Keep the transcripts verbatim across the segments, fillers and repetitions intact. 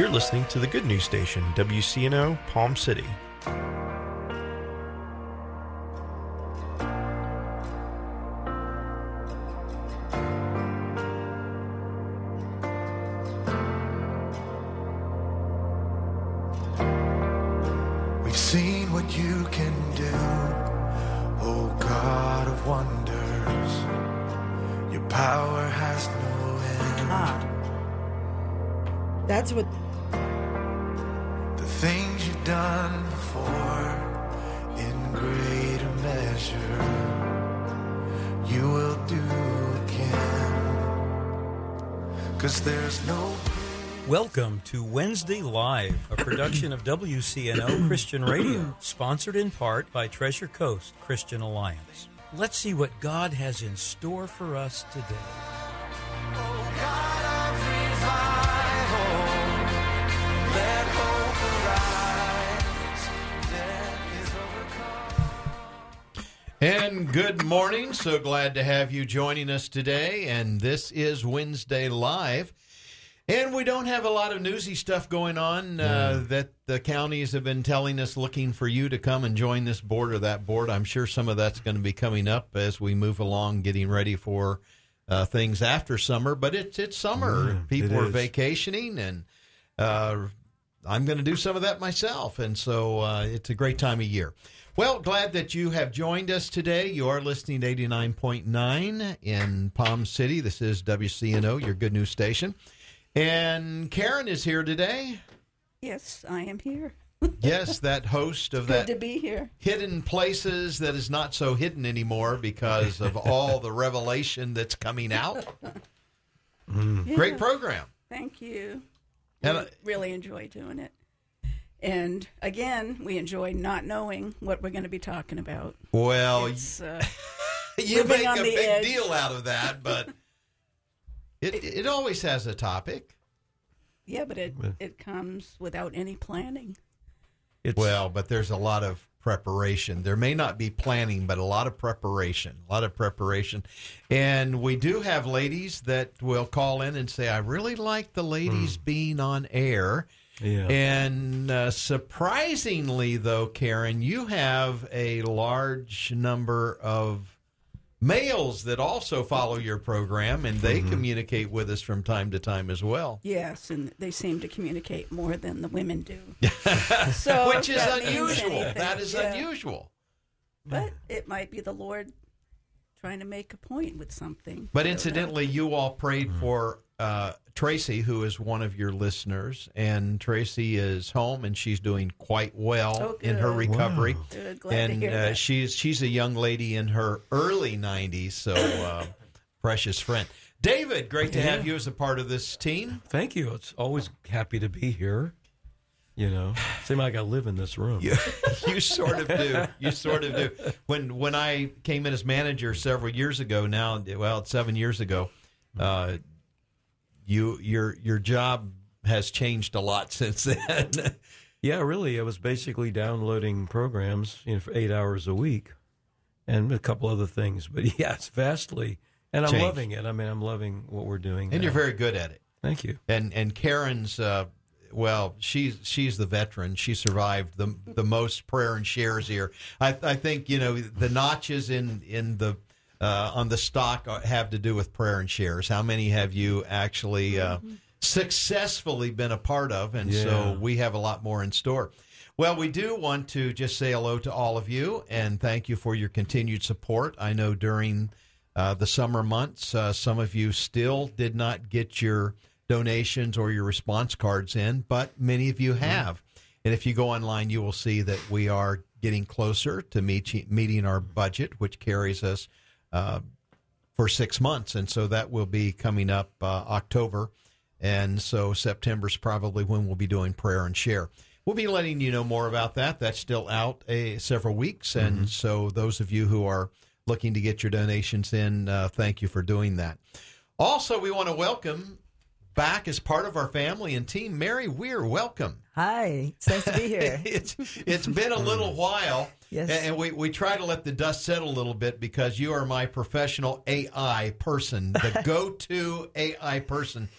You're listening to the Good News Station, W C N O, Palm City. We've seen what you can do, oh God of wonders. Your power has no end. Ah. That's what... The things you've done before, in greater measure, you will do again. 'Cause there's no... Welcome to Wednesday Live, a production of W C N O Christian Radio, sponsored in part by Treasure Coast Christian Alliance. Let's see what God has in store for us today. Oh God of revival, let hope arise, death is overcome. And good morning. So glad to have you joining us today. And this is Wednesday Live. And we don't have a lot of newsy stuff going on uh, that the counties have been telling us, looking for you to come and join this board or that board. I'm sure some of that's going to be coming up as we move along, getting ready for uh, things after summer. But it's it's summer. Yeah, People it are is. vacationing, and uh, I'm going to do some of that myself. And so uh, it's a great time of year. Well, glad that you have joined us today. You are listening to eighty-nine point nine in Palm City. This is W C N O, your good news station. And Karen is here today. Yes, I am here. Yes, that host of Good that to be here. Hidden Places that is not so hidden anymore because of all the revelation that's coming out. Yeah. Great program. Thank you. And we I- really enjoy doing it. And again, we enjoy not knowing what we're going to be talking about. Well, It's, uh, you living make on a the big edge. deal out of that, but it it always has a topic. yeah, but it, it comes without any planning. It's, Well, but there's a lot of preparation. There may not be planning, but a lot of preparation, a lot of preparation. And we do have ladies that will call in and say, I really like the ladies being on air. yeah. And uh, surprisingly, though, Karen, you have a large number of males that also follow your program, and they communicate with us from time to time as well. Yes, and they seem to communicate more than the women do. So Which if is that means unusual. anything, That is yeah. unusual. But it might be the Lord trying to make a point with something. But I don't incidentally, you all prayed for uh, Tracy, who is one of your listeners, and Tracy is home, and she's doing quite well Oh, in her good. recovery. Wow. know. Good, glad And to hear uh, that. she's she's a young lady in her early nineties, so uh, precious friend. David, great to Yeah. have you as a part of this team. Thank you. It's always happy to be here. You know, seem like I live in this room. You, you sort of do. You sort of do. When when I came in as manager several years ago, now well, it's seven years ago, uh, you your your job has changed a lot since then. Yeah, really. I was basically downloading programs, you know, for eight hours a week, and a couple other things. But yes, vastly, and I'm Changed. loving it. I mean, I'm loving what we're doing. And now. you're very good at it. Thank you. And and Karen's uh, well, she's she's the veteran. She survived the the most prayer and shares here. I I think you know the notches in in the uh, on the stock are- have to do with prayer and shares. How many have you actually uh, successfully been a part of? And so Yeah. we have a lot more in store. Well, we do want to just say hello to all of you and thank you for your continued support. I know during uh, the summer months, uh, some of you still did not get your donations or your response cards in, but many of you have. And if you go online, you will see that we are getting closer to meet, meeting our budget, which carries us uh, for six months. And so that will be coming up uh, October. And so September's probably when we'll be doing prayer and share. We'll be letting you know more about that. That's still out a, several weeks. And Mm-hmm. so those of you who are looking to get your donations in, uh, thank you for doing that. Also, we want to welcome back as part of our family and team, Mary Weir. Welcome. Hi, it's nice to be here. it's it's been a little while, Yes. and, and we, we try to let the dust settle a little bit because you are my professional A I person, the go-to A I person.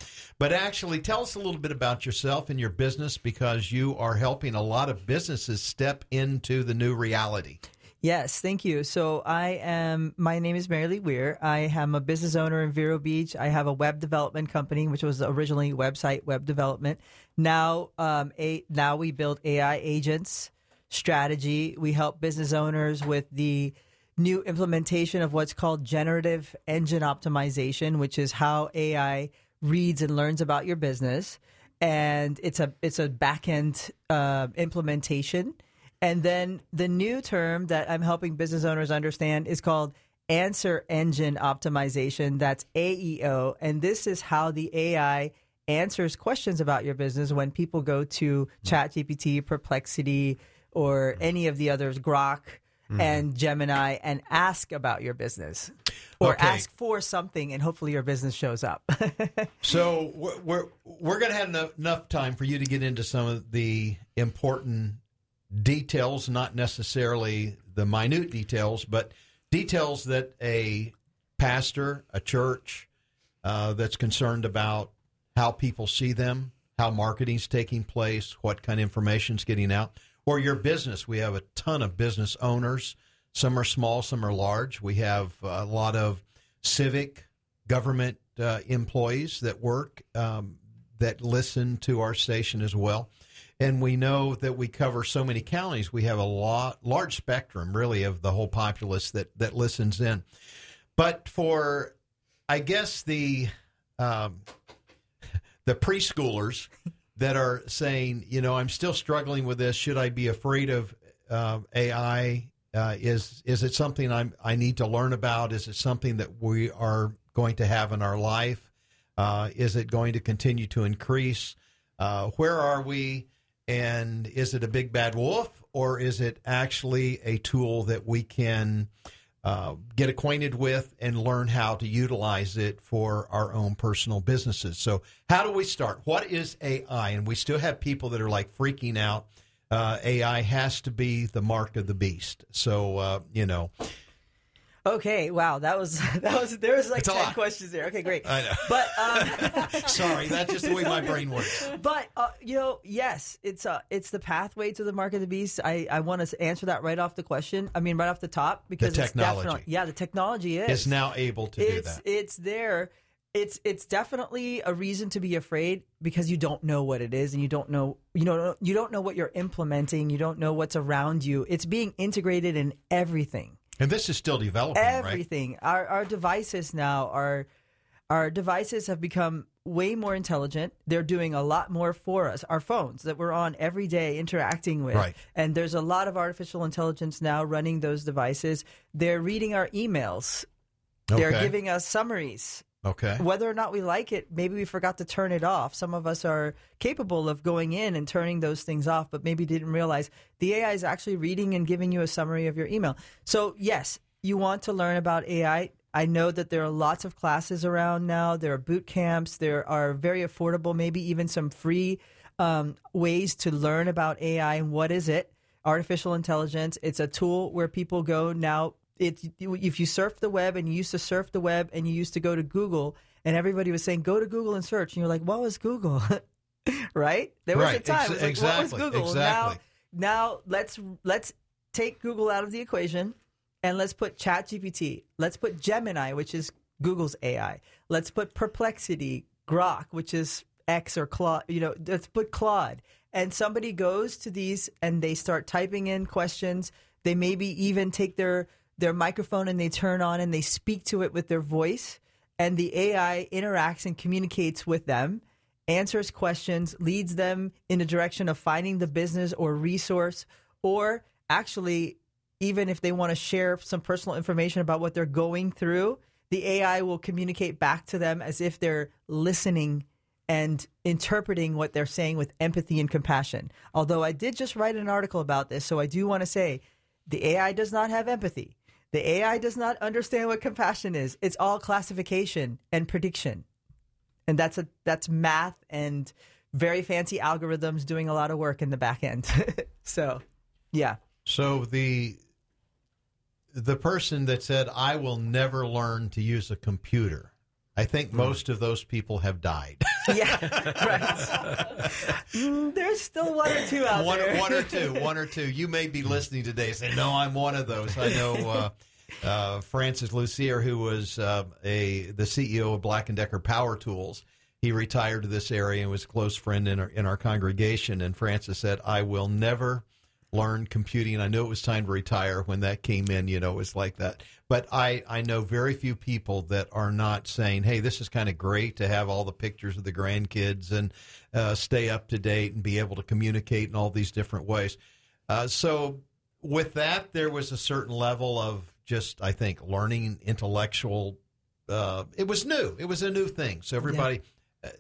But actually, tell us a little bit about yourself and your business, because you are helping a lot of businesses step into the new reality. Yes, thank you. So I am, my name is Mary Lee Weir. I am a business owner in Vero Beach. I have a web development company, which was originally website web development. Now, um, a, now we build A I agents, strategy. We help business owners with the new implementation of what's called generative engine optimization, which is how A I reads and learns about your business. And it's a, it's a back-end uh, implementation. And then the new term that I'm helping business owners understand is called answer engine optimization. That's A E O. And this is how the A I answers questions about your business when people go to ChatGPT, Perplexity, or any of the others, Grok mm-hmm. and Gemini, and ask about your business. Or okay. ask for something, and hopefully your business shows up. So we're we're, we're going to have enough, enough time for you to get into some of the important details, not necessarily the minute details, but details that a pastor, a church uh, that's concerned about how people see them, how marketing's taking place, what kind of information's getting out, or your business. We have a ton of business owners. Some are small, some are large. We have a lot of civic government uh, employees that work, um, that listen to our station as well. And we know that we cover so many counties. We have a lot, large spectrum, really, of the whole populace that, that listens in. But for, I guess, the um, the preschoolers that are saying, you know, I'm still struggling with this. Should I be afraid of uh, A I? Uh, is is it something I'm, I need to learn about? Is it something that we are going to have in our life? Uh, is it going to continue to increase? Uh, where are we? And is it a big bad wolf, or is it actually a tool that we can uh, get acquainted with and learn how to utilize it for our own personal businesses? So how do we start? What is A I? And we still have people that are like freaking out. Uh, A I has to be the mark of the beast. So, uh, you know. Okay, wow, that was that was there was like It's a ten lot. questions there. Okay, great. I know. But um, Sorry, that's just the way my brain works. But uh, you know, yes, it's uh, it's the pathway to the mark of the beast. I, I want to answer that right off the question. I mean, right off the top, because The it's technology. definitely, yeah, the technology is Is now able to it's, do that. It's there. It's it's definitely a reason to be afraid, because you don't know what it is, and you don't know you know you don't know what you're implementing. You don't know what's around you. It's being integrated in everything. And this is still developing, Everything. right? Our our devices now are our devices have become way more intelligent. They're doing a lot more for us. Our phones that we're on every day interacting with. Right. And there's a lot of artificial intelligence now running those devices. They're reading our emails. They're Okay. giving us summaries. Okay. Whether or not we like it, maybe we forgot to turn it off. Some of us are capable of going in and turning those things off, but maybe didn't realize the A I is actually reading and giving you a summary of your email. So, yes, you want to learn about A I. I know that there are lots of classes around now. There are boot camps. There are very affordable, maybe even some free um, ways to learn about A I. And what is it? Artificial intelligence. It's a tool where people go now. It's, if you surf the web, and you used to surf the web, and you used to go to Google, and everybody was saying, go to Google and search. And you're like, what was Google? Right? There was Right. a time. Ex- it was like, exactly. What was Google? Exactly. Now, now let's let's take Google out of the equation, and let's put ChatGPT. Let's put Gemini, which is Google's A I. Let's put Perplexity, Grok, which is X or Claude. You know, let's put Claude. And somebody goes to these, and they start typing in questions. They maybe even take their their microphone and they turn on and they speak to it with their voice, and the A I interacts and communicates with them, answers questions, leads them in the direction of finding the business or resource, or actually, even if they want to share some personal information about what they're going through, the A I will communicate back to them as if they're listening and interpreting what they're saying with empathy and compassion. Although I did just write an article about this, so I do want to say the A I does not have empathy. The A I does not understand what compassion is. It's all classification and prediction. And that's a that's math and very fancy algorithms doing a lot of work in the back end. So, yeah. So the the person that said, I will never learn to use a computer, I think most of those people have died. Yeah, right. Mm, there's still one or two out one, there. One or two, one or two. You may be listening today and say, no, I'm one of those. I know uh, uh, Francis Lucier, who was uh, a the C E O of Black and Decker Power Tools. He retired to this area and was a close friend in our, in our congregation. And Francis said, I will never learn computing. I knew it was time to retire when that came in. You know, it was like that. But I, I know very few people that are not saying, hey, this is kind of great to have all the pictures of the grandkids and uh, stay up to date and be able to communicate in all these different ways. Uh, so with that, there was a certain level of just, I think, learning intellectual. Uh, it was new. It was a new thing. So everybody... Yeah.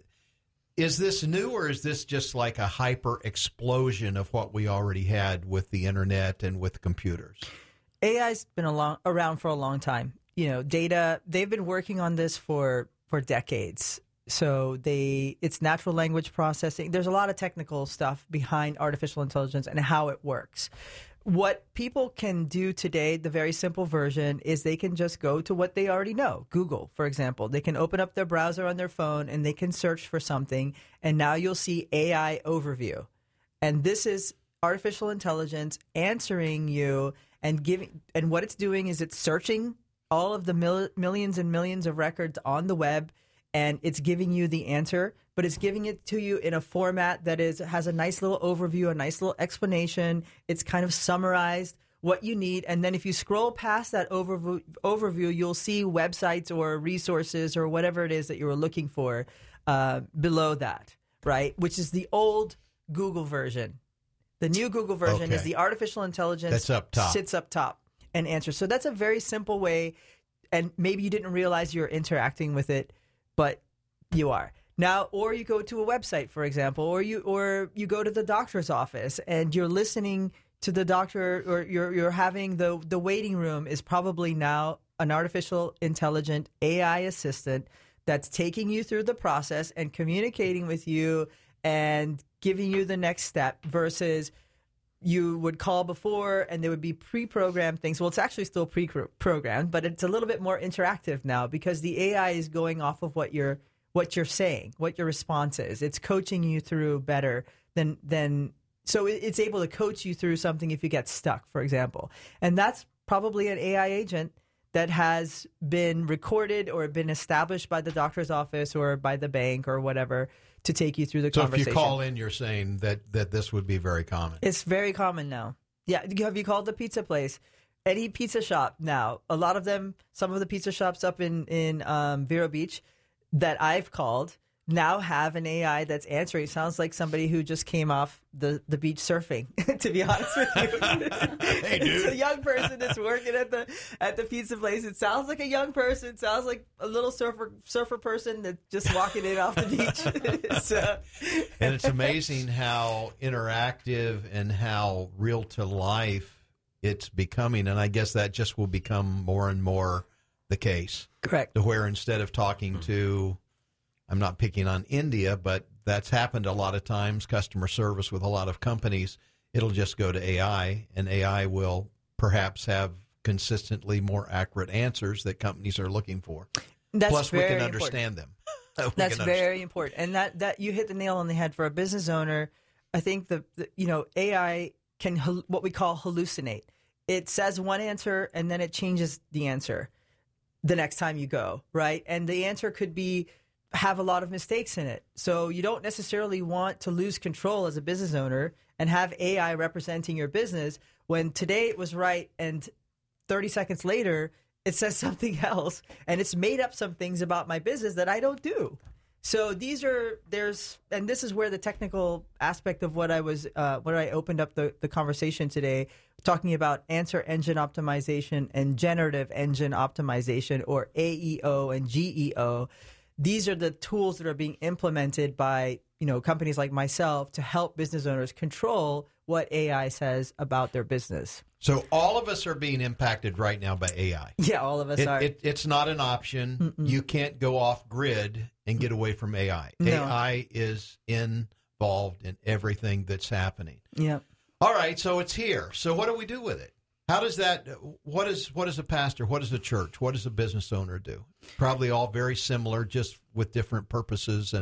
Is this new, or is this just like a hyper explosion of what we already had with the internet and with computers? A I's been a long, around for a long time. You know, data, they've been working on this for, for decades. So they, it's natural language processing. There's a lot of technical stuff behind artificial intelligence and how it works. What people can do today, the very simple version, is they can just go to what they already know. Google, for example. They can open up their browser on their phone and they can search for something. And now you'll see A I overview. And this is artificial intelligence answering you and giving. And what it's doing is it's searching all of the mil- millions and millions of records on the web, and it's giving you the answer. But it's giving it to you in a format that is has a nice little overview, a nice little explanation. It's kind of summarized what you need. And then if you scroll past that overview, overview you'll see websites or resources or whatever it is that you were looking for uh, below that, right? Which is the old Google version. The new Google version Okay. is the artificial intelligence That's up top. sits up top and answers. So that's a very simple way. And maybe you didn't realize you were interacting with it, but you are. Now, or you go to a website, for example, or you or you go to the doctor's office and you're listening to the doctor, or you're you're having the the waiting room is probably now an artificial intelligent A I assistant that's taking you through the process and communicating with you and giving you the next step, versus you would call before and there would be pre-programmed things. Well, it's actually still pre-programmed, but it's a little bit more interactive now because the A I is going off of what you're what you're saying, what your response is. It's coaching you through better than, than so it's able to coach you through something if you get stuck, for example. And that's probably an A I agent that has been recorded or been established by the doctor's office or by the bank or whatever to take you through the so conversation. So if you call in, you're saying that, that this would be very common. It's very common now. Yeah. Have you called the pizza place? Any pizza shop now, a lot of them, some of the pizza shops up in, in um, Vero Beach that I've called now have an A I that's answering. It sounds like somebody who just came off the, the beach surfing, to be honest with you. Hey, dude. It's a young person that's working at the at the pizza place. It sounds like a young person. It sounds like a little surfer surfer person that's just walking in off the beach. so. And it's amazing how interactive and how real to life it's becoming. And I guess that just will become more and more the case. Correct. To where instead of talking to, I'm not picking on India, but that's happened a lot of times, customer service with a lot of companies, it'll just go to A I, and A I will perhaps have consistently more accurate answers that companies are looking for. That's Plus, we very can important. understand them. We That's can very understand. important. And that, that you hit the nail on the head for a business owner. I think the, the you know, A I can hal- what we call hallucinate. It says one answer and then it changes the answer the next time you go, right? And the answer could be have a lot of mistakes in it. So you don't necessarily want to lose control as a business owner and have A I representing your business when today it was right and thirty seconds later it says something else and it's made up some things about my business that I don't do. So these are, there's, and this is where the technical aspect of what I was, uh, what I opened up the, the conversation today, talking about answer engine optimization and generative engine optimization, or A E O and G E O. These are the tools that are being implemented by, you know, companies like myself to help business owners control what A I says about their business. So all of us are being impacted right now by A I. Yeah, all of us It, are. it, it's not an option. Mm-mm. You can't go off grid and get away from A I. No. A I is involved in everything that's happening. yeah. All right, so it's here. So what do we do with it? How does that? What is what is a pastor? What is a church? What does a business owner do? Probably all very similar, just with different purposes and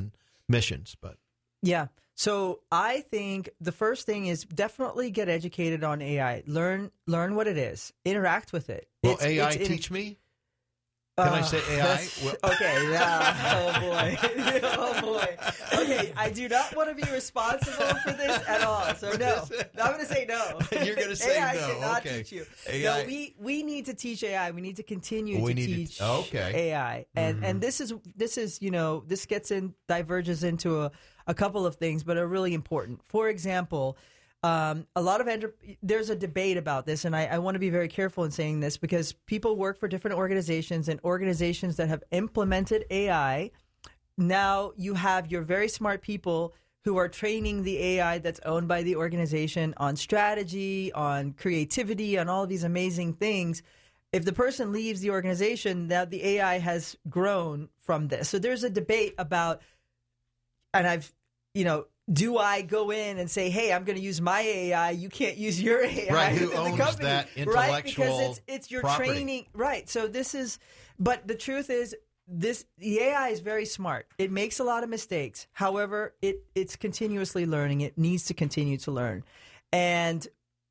missions. But Yeah. So I think the first thing is definitely get educated on A I. Learn learn what it is. Interact with it. will It's- A I it's in- teach me? Can I Uh, say A I? that's- Well- okay. Yeah. Oh boy. Oh boy. Okay. I do not want to be responsible for this at all. So no. I'm going to say no. You're gonna say A I no. cannot Okay. teach you. A I No. We we need to teach A I. We need to continue We to need to- teach okay. A I. And and this is this is you know this gets in diverges into a, a couple of things, but are really important. For example. Um, a lot of enter- there's a debate about this, and I, I want to be very careful in saying this because people work for different organizations, and organizations that have implemented A I. Now you have your very smart people who are training the A I that's owned by the organization on strategy, on creativity, on all of these amazing things. If the person leaves the organization, now the A I has grown from this. So there's a debate about, and I've, you know, do I go in and say, hey, I'm going to use my A I, you can't use your A I Right, who within owns the company, that right? Because intellectual it's it's your property. training, right? So this is, but the truth is, this the A I is very smart. It makes a lot of mistakes. However, it it's continuously learning. It needs to continue to learn, and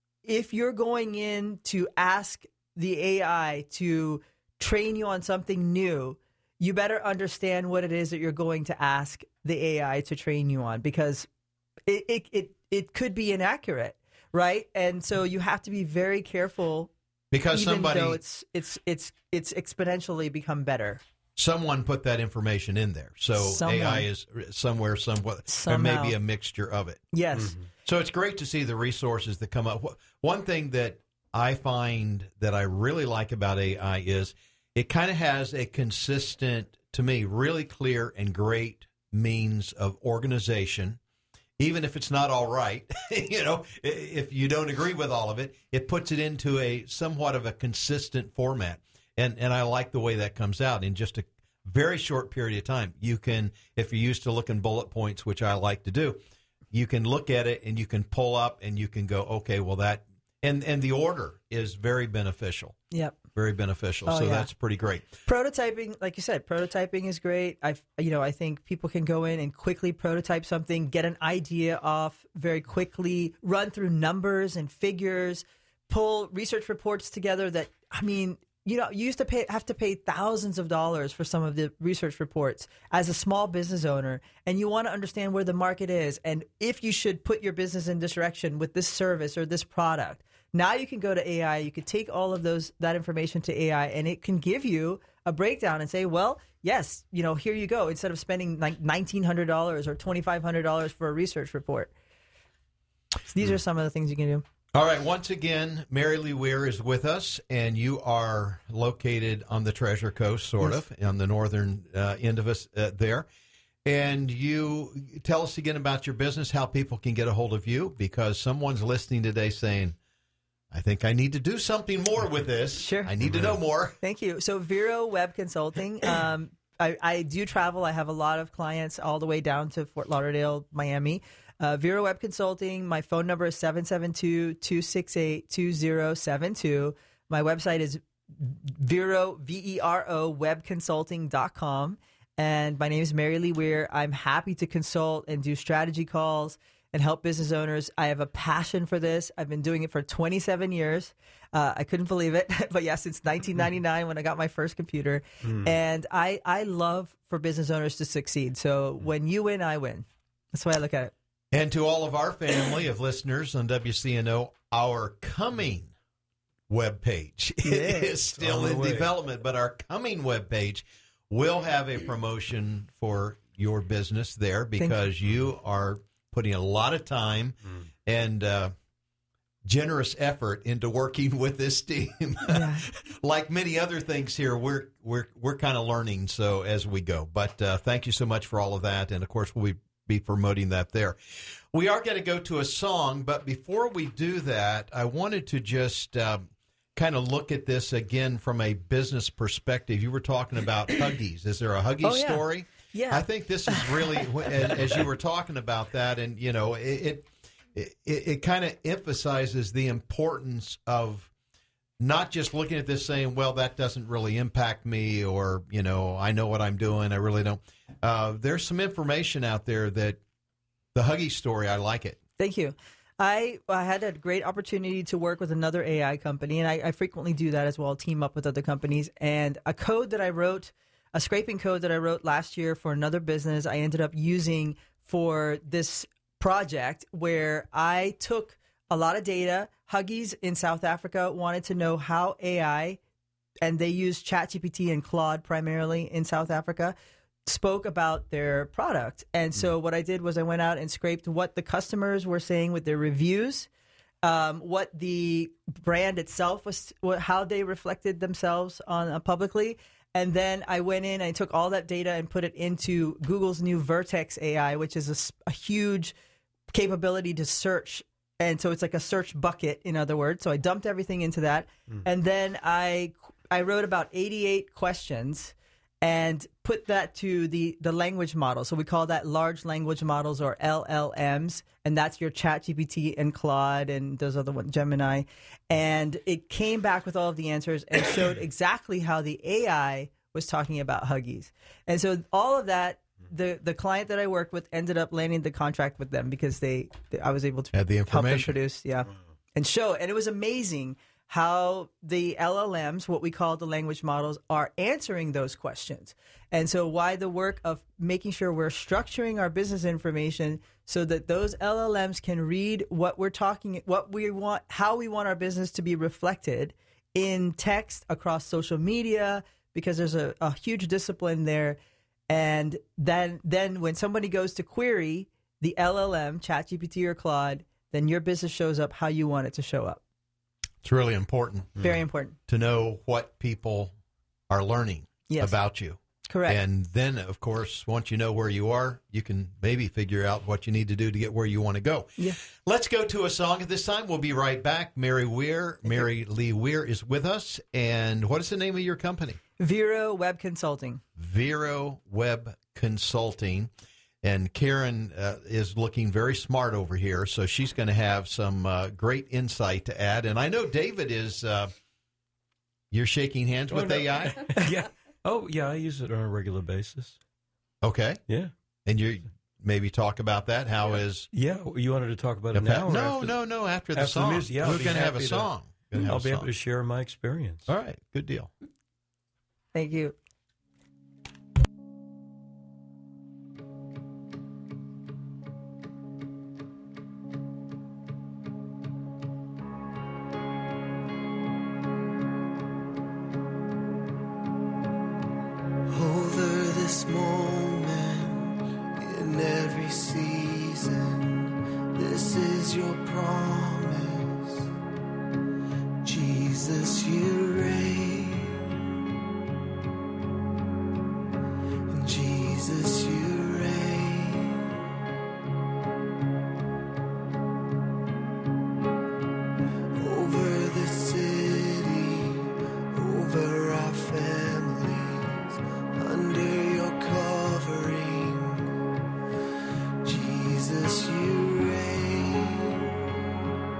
if you're going in to ask the A I to train you on something new, you better understand what it is that you're going to ask the A I to train you on, because it it it, it could be inaccurate, right? And so you have to be very careful, because even somebody, though it's it's it's it's exponentially become better. someone put that information in there. So Someone. A I is somewhere, somewhat. There Somehow. may be a mixture of it. Yes. So it's great to see the resources that come up. One thing that I find that I really like about A I is it kind of has a consistent, to me, really clear and great means of organization. Even if it's not all right, you know, if you don't agree with all of it, it puts it into a somewhat of a consistent format. And and I like the way that comes out in just a very short period of time. You can, if you're used to looking bullet points, which I like to do, you can look at it and you can pull up and you can go, okay, well that, and, and the order is very beneficial, Yep. very beneficial. Oh, so yeah. that's pretty great. Prototyping, like you said, prototyping is great. I, you know, I think people can go in and quickly prototype something, get an idea off very quickly, run through numbers and figures, pull research reports together. That I mean, you know, you used to pay have to pay thousands of dollars for some of the research reports as a small business owner, and you want to understand where the market is and if you should put your business in this direction with this service or this product. Now you can go to A I, you can take all of those that information to A I, and it can give you a breakdown and say, well, yes, you know, here you go. Instead of spending like nineteen hundred dollars or twenty-five hundred dollars for a research report. So these are some of the things you can do. All right. Once again, Mary Lee Weir is with us, and you are located on the Treasure Coast, sort Yes. of, on the northern uh, end of us uh, there. And you tell us again about your business, how people can get a hold of you, because someone's listening today saying, I think I need to do something more with this. Sure. I need to know more. Thank you. So Vero Web Consulting. Um, I, I do travel. I have a lot of clients all the way down to Fort Lauderdale, Miami. Uh, Vero Web Consulting. My phone number is seven seven two, two six eight, two zero seven two. My website is Vero, V E R O, web consulting dot com. And my name is Mary Lee Weir. I'm happy to consult and do strategy calls and help business owners. I have a passion for this. I've been doing it for twenty-seven years. Uh, I couldn't believe it, but yeah, since nineteen ninety-nine when I got my first computer. Mm. And I, I love for business owners to succeed. So when you win, I win. That's the way I look at it. And to all of our family of listeners on W C N O, our coming webpage Yeah. is still On the in way. development, but our coming webpage will have a promotion for your business there because you are putting a lot of time and uh, generous effort into working with this team. Yeah. Like many other things here, we're we're we're kind of learning so as we go. But uh, thank you so much for all of that, and of course we'll be, be promoting that there. We are going to go to a song, but before we do that, I wanted to just um, kind of look at this again from a business perspective. You were talking about Huggies. Is there a Huggies Oh, yeah. story? Yeah. I think this is really, as as you were talking about that, and, you know, it it, it, it kind of emphasizes the importance of not just looking at this saying, well, that doesn't really impact me, or, you know, I know what I'm doing, I really don't. Uh, there's some information out there that the Huggy story, I like it. Thank you. I, I had a great opportunity to work with another A I company, and I, I frequently do that as well, team up with other companies. And a code that I wrote, a scraping code that I wrote last year for another business, I ended up using for this project where I took a lot of data. Huggies in South Africa wanted to know how A I, and they use ChatGPT and Claude primarily in South Africa, spoke about their product. And so what I did was I went out and scraped what the customers were saying with their reviews, um, what the brand itself was, what, how they reflected themselves on uh, publicly. And then I went in, I took all that data and put it into Google's new Vertex A I, which is a, a huge capability to search. And so it's like a search bucket, in other words. So I dumped everything into that. Mm. And then I, I wrote about eighty-eight questions and put that to the, the language model. So we call that large language models, or L L Ms. And that's your ChatGPT and Claude and those other ones, Gemini. And it came back with all of the answers and showed exactly how the A I was talking about Huggies. And so all of that, the, the client that I worked with ended up landing the contract with them because they, they I was able to Had the help them information. produce, yeah, and show. And it was amazing how the L L Ms, what we call the language models, are answering those questions. And so why the work of making sure we're structuring our business information so that those L L Ms can read what we're talking, what we want, how we want our business to be reflected in text across social media, because there's a, a huge discipline there. And then, then when somebody goes to query the L L M, ChatGPT or Claude, then your business shows up how you want it to show up. It's really important. Very important. To know what people are learning Yes. about you. Correct. And then, of course, once you know where you are, you can maybe figure out what you need to do to get where you want to go. Yeah. Let's go to a song at this time. We'll be right back. Mary Weir, Mary Lee Weir is with us. And what is the name of your company? Vero Web Consulting. Vero Web Consulting. And Karen uh, is looking very smart over here, so she's going to have some uh, great insight to add. And I know David is, uh, you're shaking hands with Oh, no. A I? yeah. Oh, yeah, I use it on a regular basis. Okay. Yeah. And you maybe talk about that. How is Yeah, you wanted to talk about it the now? or No, after no, no, after the after the song. music, yeah, I'll We're be going to have a happy to- song. Gonna have I'll a be able song. to share my experience. All right. Good deal. Thank you. Over this moment in every season, this is your promise. Jesus, you reign. And Jesus, you reign. Over the city, over our families, under your covering, Jesus, you reign.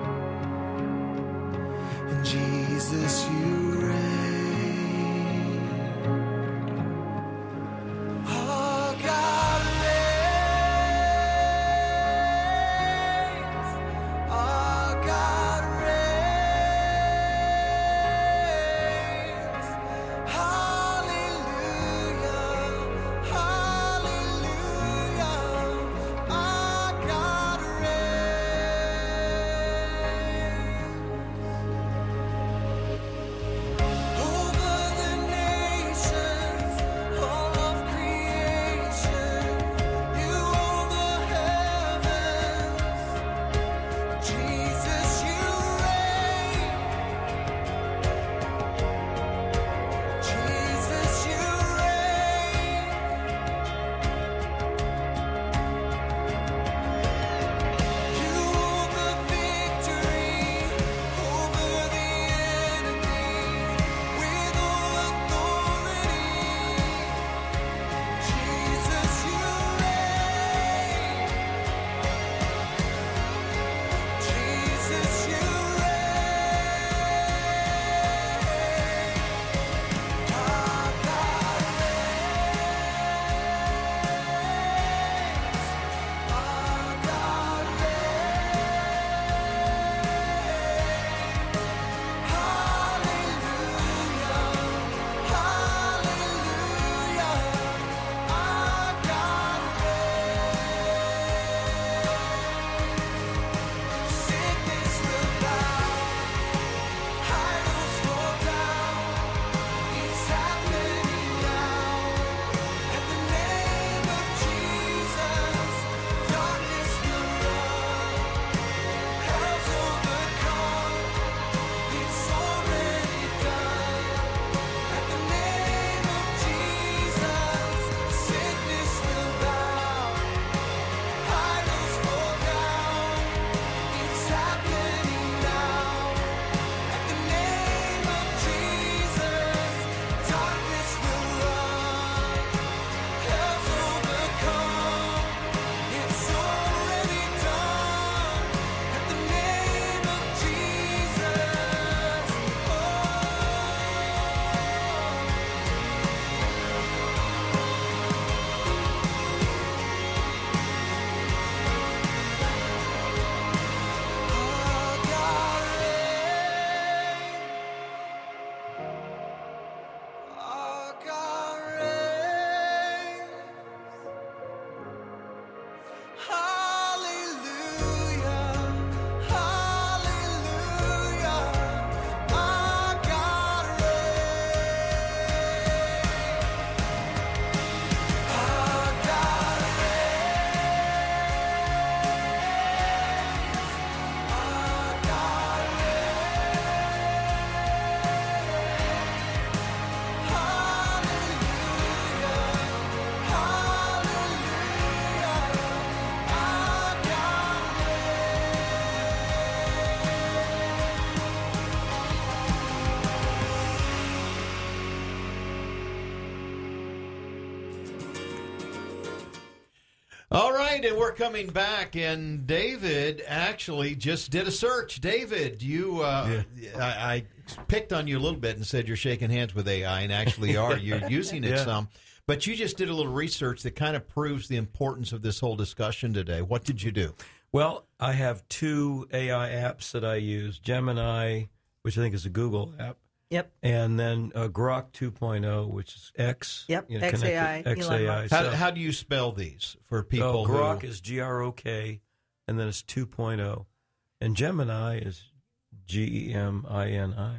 right, and we're coming back, and David actually just did a search. David, you, uh, I, I picked on you a little bit and said you're shaking hands with A I, and actually are. You're using it Yeah. some. But you just did a little research that kind of proves the importance of this whole discussion today. What did you do? Well, I have two A I apps that I use, Gemini, which I think is a Google app, Yep. and then uh, Grok two point oh, which is X. Yep, you know, X A I, connected- Elon X A I. Musk. How, So- how do you spell these for people Oh, Grok who... is G R O K, and then it's two point oh. And Gemini is G E M I N I.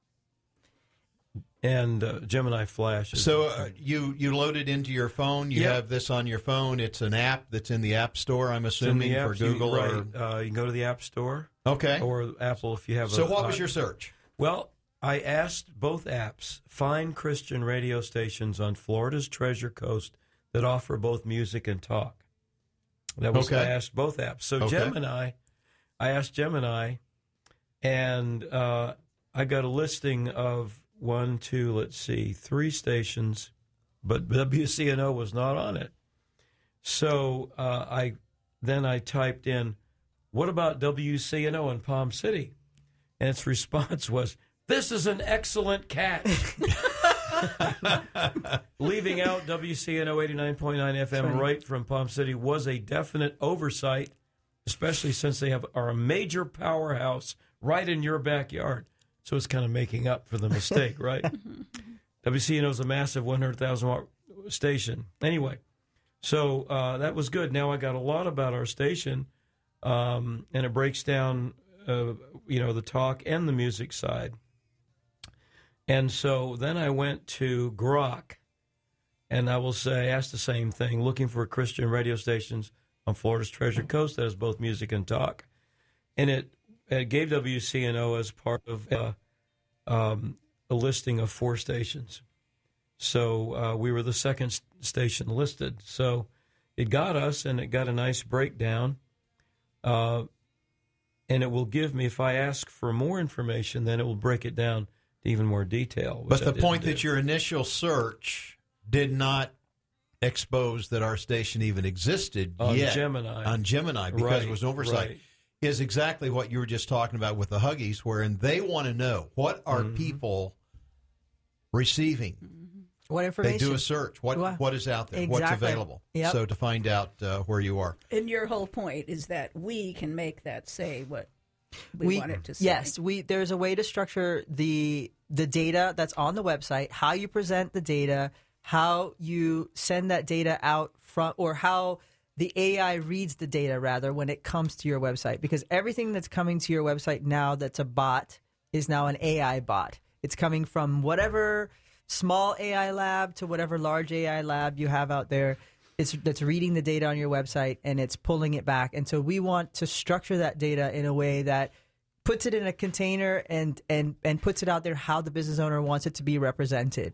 And uh, Gemini Flash is... So uh, you, you load it into your phone. You Yep. have this on your phone. It's an app that's in the App Store, I'm it's in assuming, the for App Store, Google. right. Or... Uh, you can go to the App Store Okay. or Apple if you have So a... what was uh, your search? Well, I asked both apps, find Christian radio stations on Florida's Treasure Coast that offer both music and talk. That was Okay. I asked both apps. So Okay. Gemini, I asked Gemini, and uh, I got a listing of one, two, let's see, three stations, but W C N O was not on it. So uh, I then I typed in, what about W C N O in Palm City? And its response was, this is an excellent catch. Leaving out W C N O eighty-nine point nine F M right from Palm City was a definite oversight, especially since they have are a major powerhouse right in your backyard. So it's kind of making up for the mistake, right? W C N O is a massive one hundred thousand watt station. Anyway, so uh, that was good. Now I got a lot about our station, um, and it breaks down, uh, you know, the talk and the music side. And so then I went to Grok, and I will say, I asked the same thing, looking for Christian radio stations on Florida's Treasure Coast that has both music and talk. And it, it gave W C N O as part of uh, um, a listing of four stations. So uh, we were the second s- station listed. So it got us, and it got a nice breakdown. Uh, and it will give me, if I ask for more information, then it will break it down to even more detail. But which I the didn't point do. that your initial search did not expose that our station even existed On yet Gemini. on Gemini because Right, it was an oversight right. is exactly what you were just talking about with the Huggies, wherein they want to know what are Mm-hmm. people receiving. What They information? do a search. What Well, what is out there? What's exactly. available? Yep. So to find out uh, where you are. And your whole point is that we can make that say what we, want it to say. Yes, we there's a way to structure the the data that's on the website, how you present the data, how you send that data out from, or how the A I reads the data rather when it comes to your website, because everything that's coming to your website now that's a bot is now an A I bot. It's coming from whatever small A I lab to whatever large A I lab you have out there. It's that's reading the data on your website and it's pulling it back. And so we want to structure that data in a way that puts it in a container and and and puts it out there how the business owner wants it to be represented.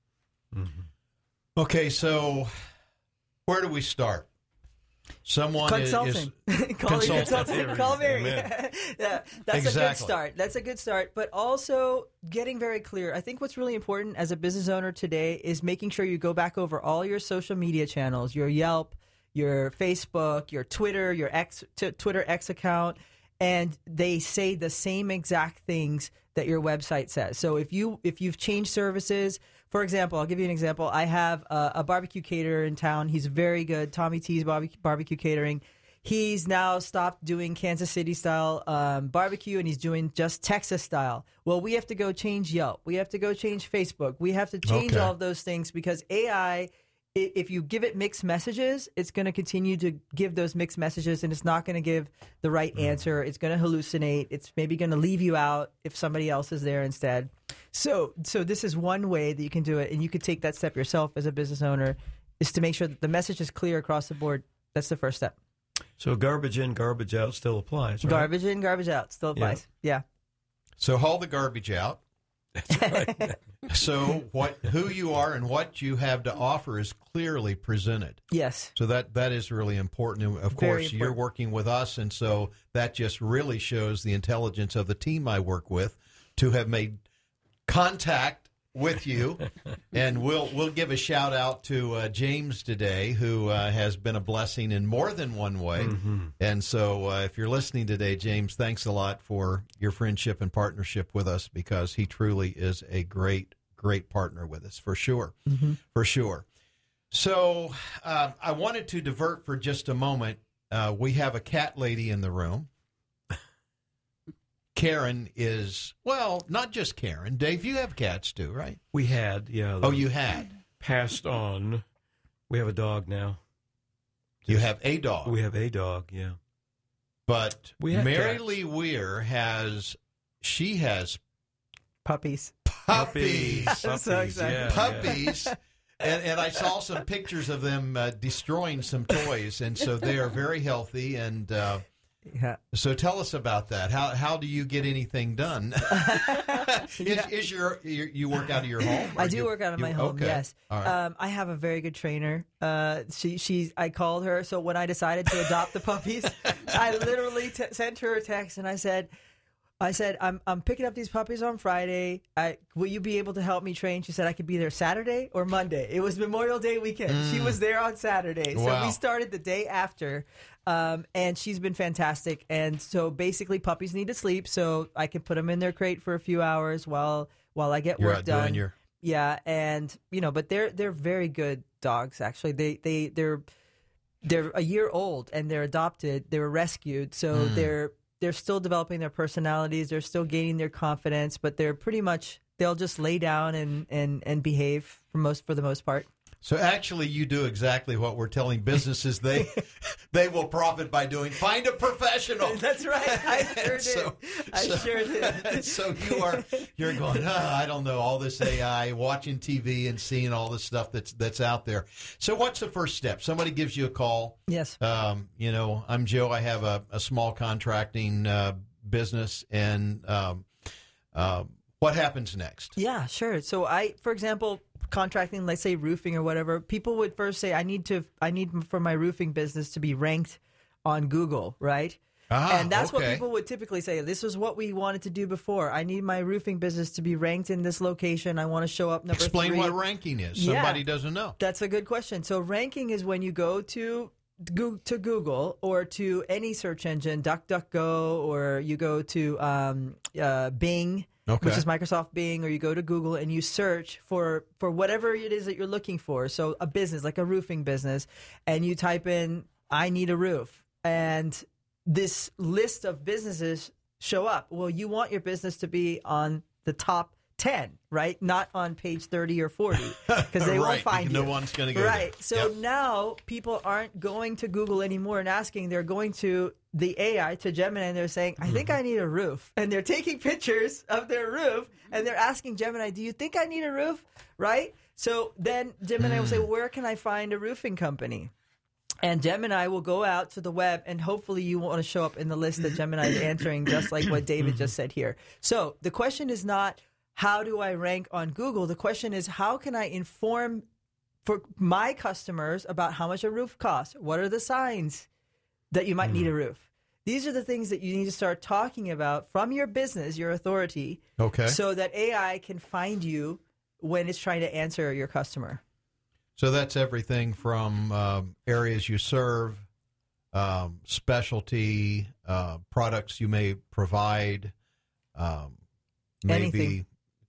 Okay, so where do we start? Someone is, Consulting. is Call me Consulting. consulting. Call Mary. Amen. Yeah, that's a good Exactly. start. That's a good start. But also getting very clear. I think what's really important as a business owner today is making sure you go back over all your social media channels, your Yelp, your Facebook, your Twitter, your X t- Twitter X account, and they say the same exact things that your website says. So if you if you've changed services, for example, I'll give you an example. I have a, a barbecue caterer in town. He's very good. Tommy T's barbecue, barbecue catering. He's now stopped doing Kansas City style um, barbecue and he's doing just Texas style. Well, we have to go change Yelp. We have to go change Facebook. We have to change Okay. all of those things because A I, i- if you give it mixed messages, it's going to continue to give those mixed messages and it's not going to give the right answer. It's going to hallucinate. It's maybe going to leave you out if somebody else is there instead. So, so this is one way that you can do it, and you could take that step yourself as a business owner, is to make sure that the message is clear across the board. That's the first step. So garbage in, garbage out still applies, right? Garbage in, garbage out still applies. Yeah. So haul the garbage out. So what who you are and what you have to offer is clearly presented. Yes. So that that is really important. And of Very course, you're important. working with us, and so that just really shows the intelligence of the team I work with to have made contact with you, and we'll we'll give a shout out to uh, James today, who uh, has been a blessing in more than one way. Mm-hmm. And so, uh, if you're listening today, James, thanks a lot for your friendship and partnership with us, because he truly is a great, great partner with us, for sure, mm-hmm. for sure. So, uh, I wanted to divert for just a moment. Uh, we have a cat lady in the room. Karen is, well, not just Karen. Dave, you have cats too, right? We had, yeah. Oh, you had? Passed on. We have a dog now. You have a dog? We have a dog, yeah. But we have Mary cats. Lee Weir has, she has Puppies. Puppies. I'm so excited. Yeah, Puppies. Yeah. And, and I saw some pictures of them uh, destroying some toys, and so they are very healthy. And uh, yeah. So tell us about that. How how do you get anything done? is, yeah. is your, your you work out of your home? I do you, work out of you, my home. Okay. Yes. All right. Um, I have a very good trainer. Uh, she she's I called her. So when I decided to adopt the puppies, I literally t- sent her a text and I said. I said, I'm I'm picking up these puppies on Friday. I, will you be able to help me train? She said, I could be there Saturday or Monday. It was Memorial Day weekend. Mm. She was there on Saturday. So wow. we started the day after, um, and she's been fantastic. And so basically puppies need to sleep, so I can put them in their crate for a few hours while while I get You're work out done. Doing your... Yeah, and, you know, but they're they're very good dogs, actually. They, they, they're, they're a year old, and they're adopted. They were rescued, so mm. they're... They're still developing their personalities. They're still gaining their confidence, but they're pretty much, they'll just lay down and, and, and behave for most for the most part. So actually, you do exactly what we're telling businesses they they will profit by doing. Find a professional. That's right. I sure did. so, I so, sure did. So you are you're going. Oh, I don't know all this A I, watching T V and seeing all this stuff that's that's out there. So what's the first step? Somebody gives you a call. Yes. Um, you know, I'm Joe. I have a, a small contracting uh, business, and um, uh, what happens next? Yeah, sure. So I, for example, contracting, let's say roofing or whatever, people would first say, I need to, I need for my roofing business to be ranked on Google, right? Ah, and that's okay. what people would typically say. This is what we wanted to do before. I need my roofing business to be ranked in this location. I want to show up number Explain three. what ranking is. Yeah. Somebody doesn't know. That's a good question. So ranking is when you go to to Google or to any search engine, DuckDuckGo, or you go to um, uh, Bing, okay. which is Microsoft Bing, or you go to Google and you search for, for whatever it is that you're looking for. So a business, like a roofing business, and you type in, I need a roof. And this list of businesses show up. Well, you want your business to be on the top ten, right? Not on page thirty or forty, because they right. won't find no you. No one's going to go Right. there. So yep. now people aren't going to Google anymore and asking. They're going to the A I, to Gemini, and they're saying, I think I need a roof. And they're taking pictures of their roof, and they're asking Gemini, do you think I need a roof? Right? So then Gemini will say, well, where can I find a roofing company? And Gemini will go out to the web, and hopefully you want to show up in the list that Gemini is answering, just like what David just said here. So the question is not, how do I rank on Google? The question is, how can I inform for my customers about how much a roof costs? What are the signs that you might mm. need a roof? These are the things that you need to start talking about from your business, your authority, okay, so that A I can find you when it's trying to answer your customer. So that's everything from um, areas you serve, um, specialty uh, products you may provide, um, maybe. Anything.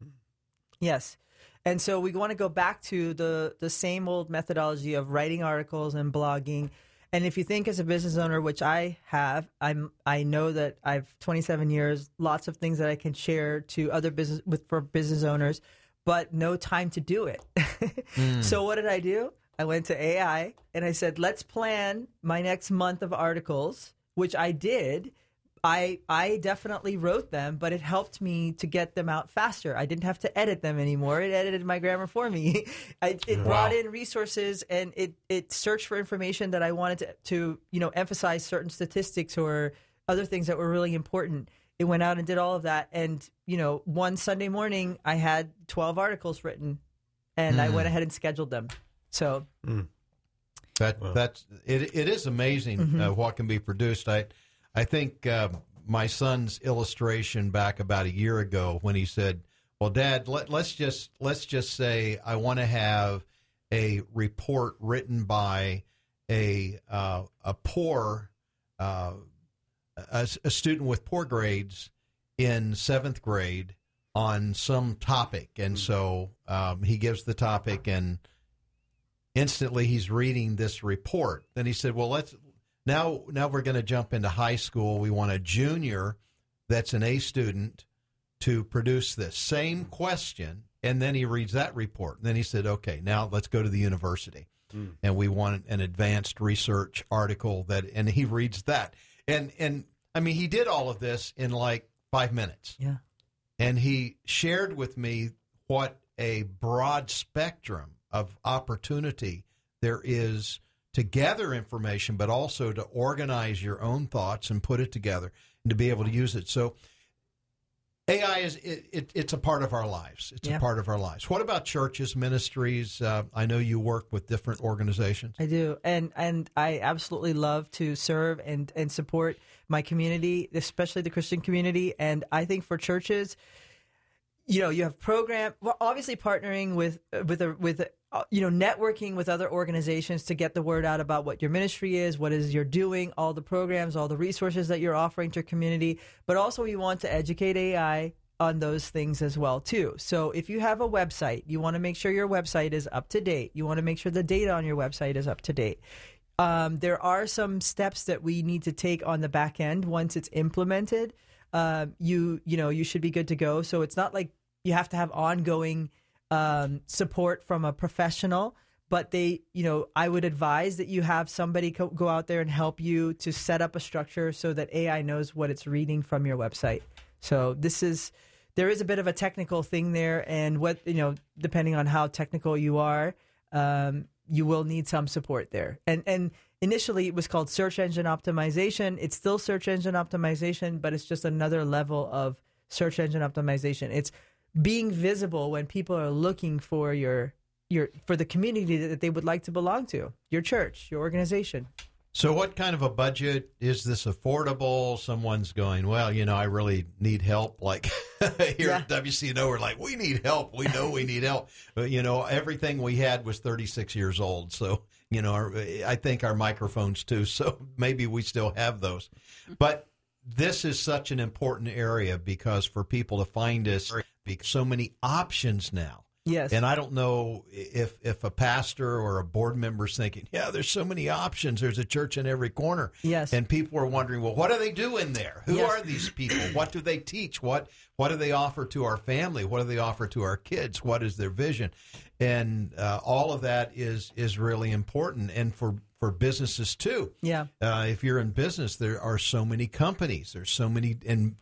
Yes. And so we want to go back to the, the same old methodology of writing articles and blogging. And if you think as a business owner, which I have, I'm I know that I've twenty-seven years, lots of things that I can share to other business with for business owners, but no time to do it. mm. So what did I do? I went to A I and I said, let's plan my next month of articles, which I did. I I definitely wrote them, but it helped me to get them out faster. I didn't have to edit them anymore. It edited my grammar for me. I, it wow. brought in resources, and it, it searched for information that I wanted to, to, you know, emphasize certain statistics or other things that were really important. It went out and did all of that. And, you know, one Sunday morning, I had twelve articles written, and mm. I went ahead and scheduled them. So mm. that wow. that's it. It is amazing mm-hmm. uh, what can be produced. I I think uh, my son's illustration back about a year ago when he said, Well, Dad, let, let's just let's just say I want to have a report written by a uh, a poor uh, a, a student with poor grades in seventh grade on some topic, and so um, he gives the topic, and instantly he's reading this report. Then he said, "Well, let's now now we're going to jump into high school. We want a junior that's an A student to produce this same question." And then he reads that report. And then he said, "Okay, now let's go to the university, mm. and we want an advanced research article that." And he reads that, and and I mean, he did all of this in like five minutes. Yeah. And he shared with me what a broad spectrum of opportunity there is to gather information, but also to organize your own thoughts and put it together and to be able to use it. So A I is it, it, it's a part of our lives. It's yeah. a part of our lives. What about churches, ministries? Uh, I know you work with different organizations. I do, and and I absolutely love to serve and and support my community, especially the Christian community. And I think for churches, you know, you have program. Well, obviously partnering with with a with a, you know, networking with other organizations to get the word out about what your ministry is, what is you're doing, all the programs, all the resources that you're offering to your community. But also you want to educate A I on those things as well, too. So if you have a website, you want to make sure your website is up to date. You want to make sure the data on your website is up to date. Um, there are some steps that we need to take on the back end once it's implemented. Uh, you, you know, you should be good to go. So it's not like you have to have ongoing Um, support from a professional, but they, you know, I would advise that you have somebody co- go out there and help you to set up a structure so that A I knows what it's reading from your website. So this is, there is a bit of a technical thing there, and what, you know, depending on how technical you are, um, you will need some support there. And and initially it was called search engine optimization. It's still search engine optimization, but it's just another level of search engine optimization. It's being visible when people are looking for your your for the community that they would like to belong to, your church, your organization. So what kind of a budget is this affordable? Someone's going, well, you know, I really need help. Like here Yeah. at W C N O, we're like, we need help. We know we need help. But, you know, everything we had was thirty-six years old. So, you know, our, I think our microphones too. So maybe we still have those. But this is such an important area because for people to find us, because so many options now. Yes. And I don't know if if a pastor or a board member is thinking, yeah, there's so many options. There's a church in every corner. Yes. And people are wondering, well, what do they do in there? Who Yes. are these people? What do they teach? What what do they offer to our family? What do they offer to our kids? What is their vision? And uh, all of that is is really important. And for, for businesses, too. Yeah. Uh, if you're in business, there are so many companies. There's so many. And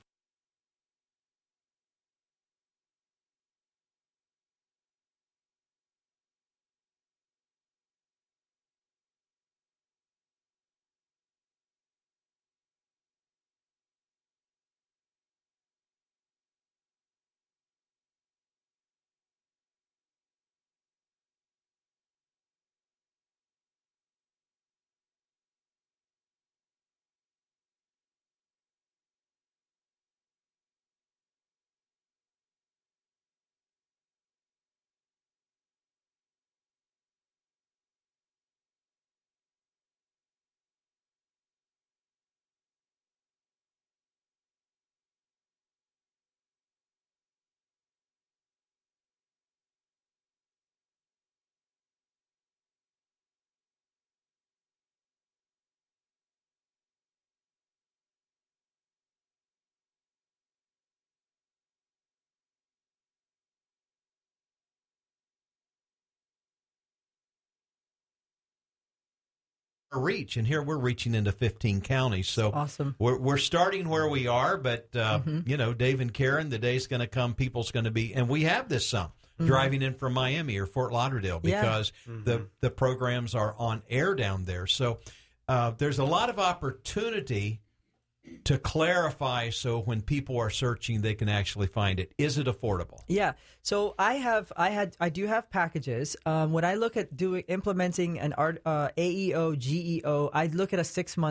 reach, and here we're reaching into fifteen counties. So Awesome. we're we're starting where we are, but uh, Mm-hmm. you know, Dave and Karen, the day's going to come. People's going to be, and we have this some Mm-hmm. driving in from Miami or Fort Lauderdale Yeah. because the the programs are on air down there. So uh, there's a lot of opportunity to clarify, so when people are searching, they can actually find it. Is it affordable? Yeah. So I have, I had, I do have packages. Um, when I look at doing implementing an art, uh, A E O, G E O, I look at a six month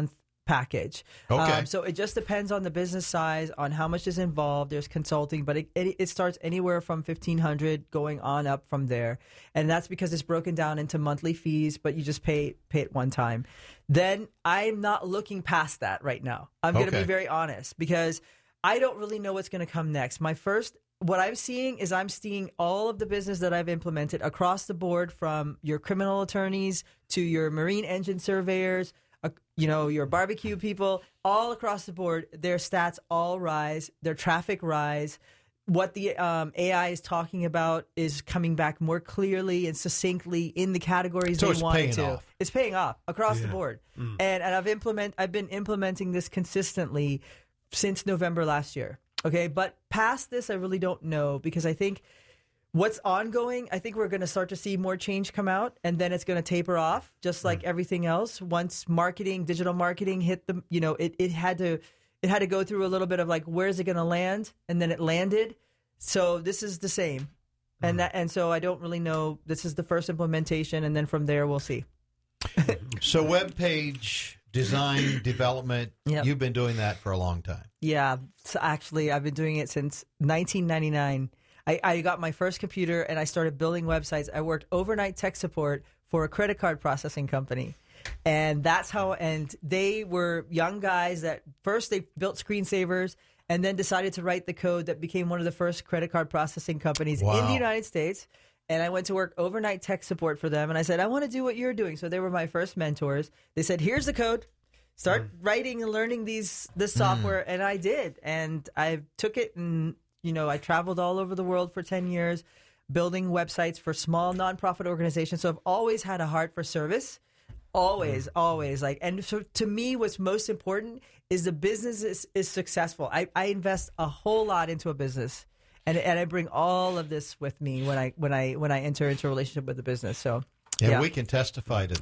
package. Okay. Um, so it just depends on the business size, on how much is involved. There's consulting, but it, it, it starts anywhere from fifteen hundred going on up from there. And that's because it's broken down into monthly fees, but you just pay pay it one time. Then I'm not looking past that right now. I'm going to Okay. be very honest because I don't really know what's going to come next. My first, what I'm seeing is I'm seeing all of the business that I've implemented across the board, from your criminal attorneys to your marine engine surveyors, uh, you know, your barbecue people, all across the board, their stats all rise, their traffic rise. What the um, A I is talking about is coming back more clearly and succinctly in the categories So they it's want it paying to. off. It's paying off across the Yeah. board, Mm. and and I've implement I've been implementing this consistently since November last year. Okay, but past this, I really don't know, because I think what's ongoing, I think we're going to start to see more change come out, and then it's going to taper off, just like everything else. Once marketing, digital marketing hit the, you know, it, it had to it had to go through a little bit of like, where's it going to land, and then it landed. So this is the same, and that and so I don't really know. This is the first implementation, and then from there we'll see. So web page design, development, Yep. you've been doing that for a long time. Yeah, so actually, I've been doing it since nineteen ninety-nine. I, I got my first computer and I started building websites. I worked overnight tech support for a credit card processing company. And that's how, and they were young guys that first they built screensavers and then decided to write the code that became one of the first credit card processing companies in Wow. the United States. And I went to work overnight tech support for them. And I said, I want to do what you're doing. So they were my first mentors. They said, here's the code. Start Mm. writing and learning these this software. And I did. And I took it and, you know, I traveled all over the world for ten years, building websites for small nonprofit organizations. So I've always had a heart for service. Always, Mm. always. Like, and so to me, what's most important is the business is, is successful. I, I invest a whole lot into a business. And, and I bring all of this with me when I when I when I enter into a relationship with the business. So And yeah. we can testify to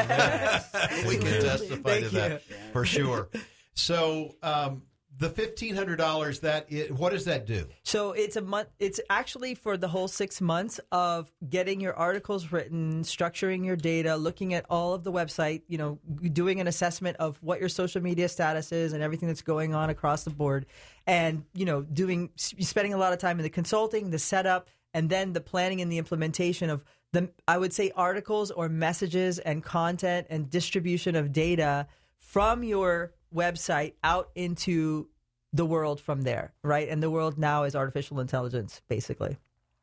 that. We can testify Thank to that you. for sure. So um, the fifteen hundred dollars, that i- what does that do? So it's a month. It's actually for the whole six months of getting your articles written, structuring your data, looking at all of the website, you know, doing an assessment of what your social media status is and everything that's going on across the board, and you know, doing spending a lot of time in the consulting, the setup, and then the planning and the implementation of the, I would say, articles or messages and content and distribution of data from your website out into the world from there, right? And the world now is artificial intelligence, basically.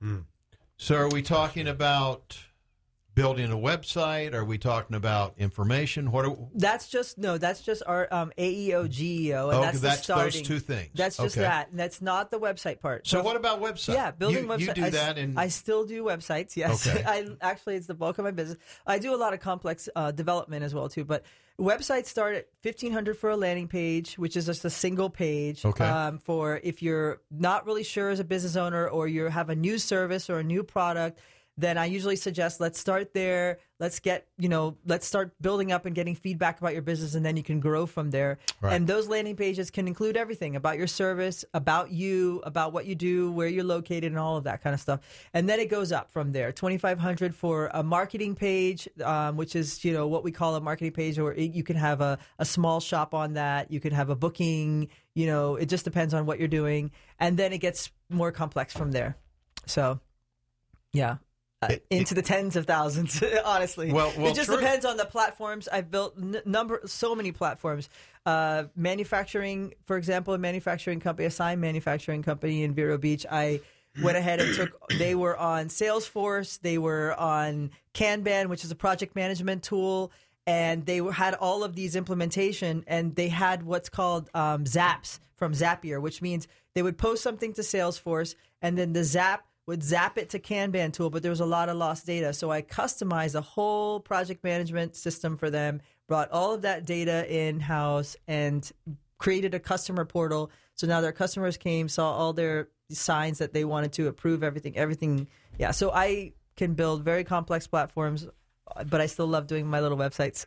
So are we talking about building a website? Are we talking about information? What? Are, That's just no. That's just our um, A E O G E O, and oh, that's, that's the starting. those two things. That's just Okay. that. And that's not the website part. So what about website? Yeah, building you, websites. You do I s- that in. I still do websites. Yes, Okay. I actually it's the bulk of my business. I do a lot of complex uh, development as well too. But websites start at fifteen hundred for a landing page, which is just a single page. Okay. Um, for if you're not really sure as a business owner, or you have a new service or a new product, then I usually suggest let's start there. Let's get, you know, let's start building up and getting feedback about your business, and then you can grow from there. Right. And those landing pages can include everything about your service, about you, about what you do, where you're located, and all of that kind of stuff. And then it goes up from there. twenty-five hundred for a marketing page, um, which is, you know, what we call a marketing page, or it, you can have a, a small shop on that. You can have a booking, you know, it just depends on what you're doing. And then it gets more complex from there. So, yeah. Uh, It- into the tens of thousands, honestly. Well- well, it just true. depends on the platforms. I've built n- number so many platforms. Uh, manufacturing, for example, a manufacturing company, a sign manufacturing company in Vero Beach. I went ahead and took. They were on Salesforce. They were on Kanban, which is a project management tool, and they were, had all of these implementation. And they had what's called um, Zaps from Zapier, which means they would post something to Salesforce, and then the Zap would zap it to Kanban tool, but there was a lot of lost data. So I customized a whole project management system for them, brought all of that data in-house, and created a customer portal. So now their customers came, saw all their signs that they wanted to approve everything, everything. Yeah, so I can build very complex platforms, but I still love doing my little websites.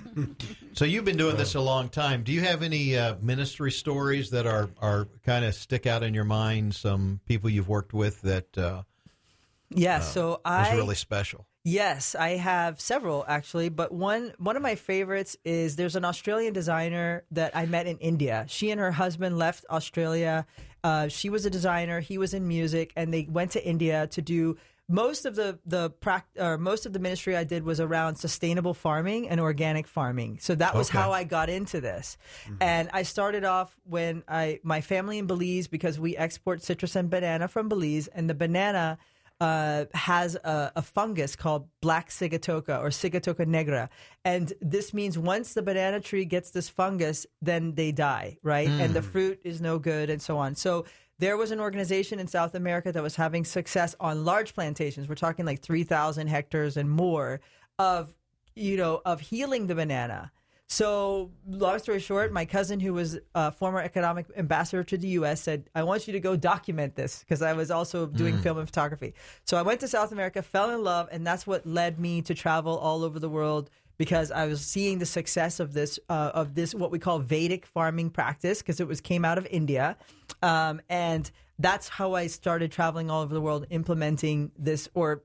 So you've been doing this a long time. Do you have any uh, ministry stories that are, are kind of stick out in your mind? Some people you've worked with that uh, yeah, so was I really special. Yes, I have several actually, but one one of my favorites is there's an Australian designer that I met in India. She and her husband left Australia. Uh, she was a designer, he was in music, and they went to India to do most of the the prac- or most of the ministry I did was around sustainable farming and organic farming. So that was Okay. how I got into this. Mm-hmm. And I started off when I my family in Belize, because we export citrus and banana from Belize, and the banana Uh, has a, a fungus called black sigatoka or sigatoka negra. And this means once the banana tree gets this fungus, then they die, right? Mm. And the fruit is no good and so on. So there was an organization in South America that was having success on large plantations. We're talking like three thousand hectares and more of, you know, of healing the banana. So long story short, my cousin, who was a former economic ambassador to the U S, said, I want you to go document this, because I was also doing mm. film and photography. So I went to South America, fell in love, and that's what led me to travel all over the world, because I was seeing the success of this, uh, of this what we call Vedic farming practice, because it was came out of India. Um, and that's how I started traveling all over the world, implementing this, or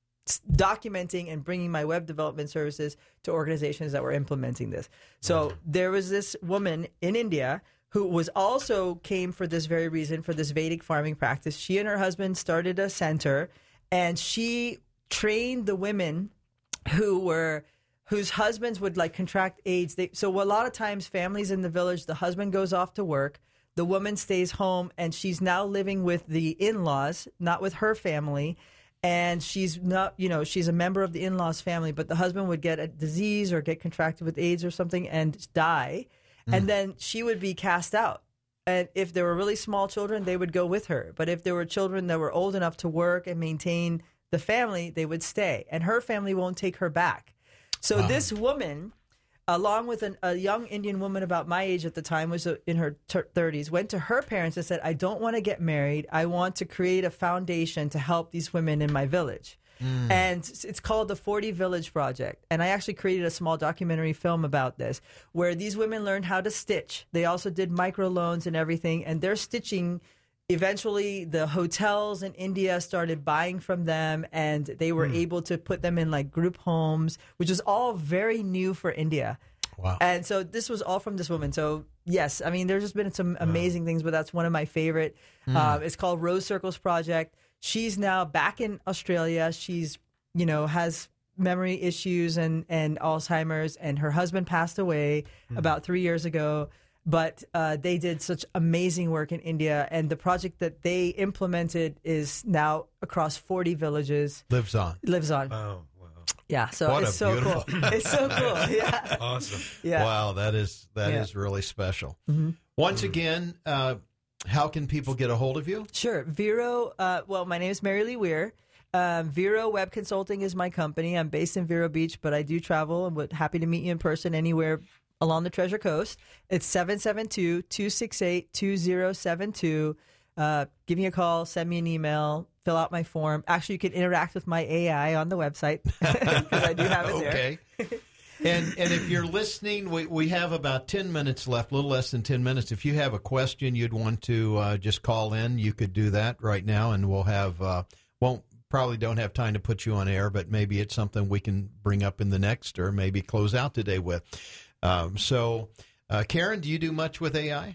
documenting and bringing my web development services to organizations that were implementing this. So there was this woman in India who was also came for this very reason, for this Vedic farming practice. She and her husband started a center, and she trained the women who were whose husbands would like contract AIDS. They, so a lot of times families in the village, the husband goes off to work, the woman stays home, and she's now living with the in-laws, not with her family. And she's not, you know, she's a member of the in-laws family, but the husband would get a disease or get contracted with AIDS or something and die. Mm. And then she would be cast out. And if there were really small children, they would go with her. But if there were children that were old enough to work and maintain the family, they would stay. And her family won't take her back. So wow. This woman, along with an, a young Indian woman about my age at the time, was in her thirties, went to her parents and said, I don't want to get married. I want to create a foundation to help these women in my village. Mm. And it's called the forty Village Project. And I actually created a small documentary film about this, where these women learned how to stitch. They also did microloans and everything. And they're stitching. Eventually, the hotels in India started buying from them, and they were mm. able to put them in like group homes, which is all very new for India. Wow. And so this was all from this woman. So, yes, I mean, there's just been some amazing wow. things, but that's one of my favorite. Mm. Um, it's called Rose Circles Project. She's now back in Australia. She's, you know, has memory issues and, and Alzheimer's, and her husband passed away mm. about three years ago. But uh, they did such amazing work in India, and the project that they implemented is now across forty villages. Lives on. Lives on. Oh, wow. Yeah, so what it's so beautiful. cool. It's so cool. Yeah. Awesome. Yeah. Wow, that is that yeah. is really special. Mm-hmm. Once mm-hmm. again, uh, how can people get a hold of you? Sure. Vero, uh, well, my name is Mary Lee Weir. Um, Vero Web Consulting is my company. I'm based in Vero Beach, but I do travel and would happy to meet you in person anywhere along the Treasure Coast. It's seven seven two, two six eight, two zero seven two. Uh, give me a call, send me an email, fill out my form. Actually, you can interact with my A I on the website, because I do have it okay. there. Okay. And and if you're listening, we, we have about ten minutes left, a little less than ten minutes. If you have a question you'd want to uh, just call in, you could do that right now, and we'll have, uh, won't probably don't have time to put you on air, but maybe it's something we can bring up in the next, or maybe close out today with. Um, so, uh, Karen, do you do much with A I?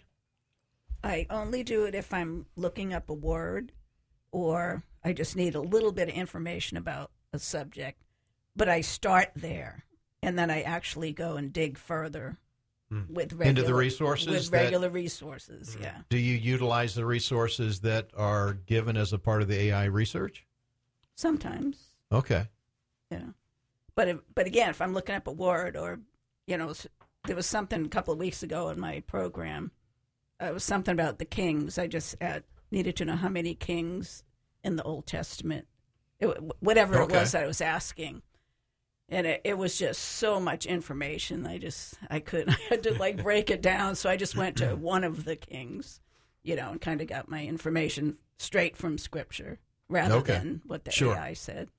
I only do it if I'm looking up a word, or I just need a little bit of information about a subject. But I start there, and then I actually go and dig further hmm. with regular, into the resources. With that, regular resources, yeah. Do you utilize the resources that are given as a part of the A I research? Sometimes. Okay. Yeah, but if, but again, if I'm looking up a word, or you know, there was something a couple of weeks ago in my program. Uh, it was something about the kings. I just uh, needed to know how many kings in the Old Testament, it, whatever okay. it was that I was asking. And it, it was just so much information. I just, I couldn't, I had to like break it down. So I just went to one of the kings, you know, and kind of got my information straight from Scripture rather okay. than what the sure. A I said.